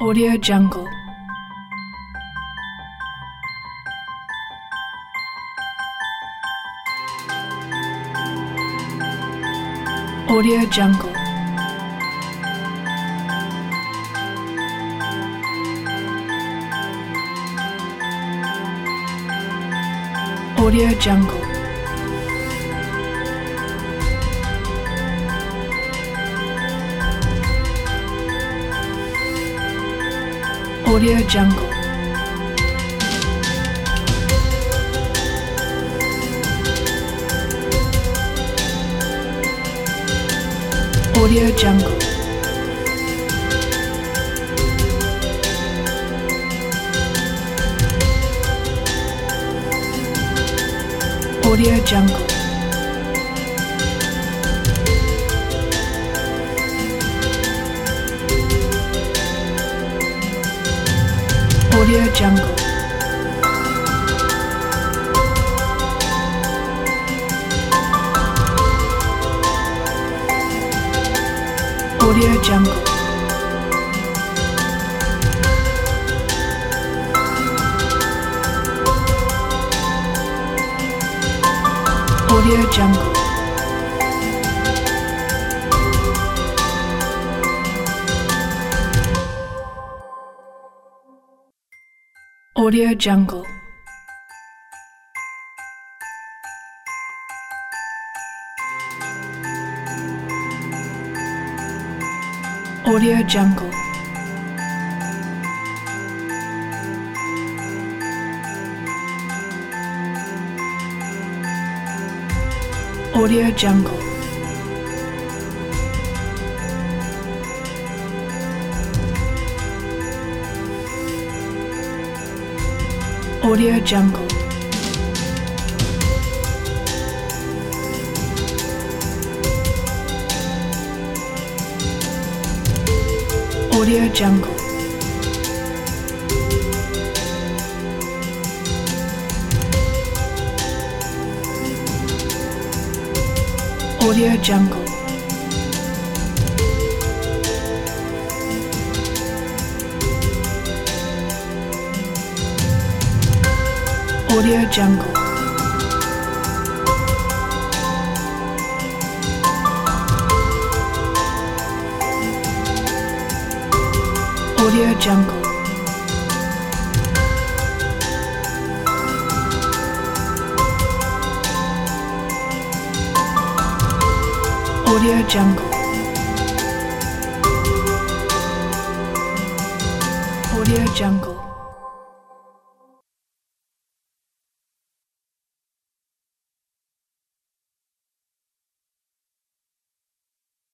Audio Jungle. Audio Jungle. Audio Jungle. Audio Jungle. Audio Jungle. Audio Jungle. Audio Jungle. Audio Jungle. Audio Jungle. Audio Jungle. Audio Jungle. Audio Jungle. Audio Jungle. Audio Jungle. Audio Jungle. Audio Jungle. Audio Jungle. Audio Jungle. Audio Jungle.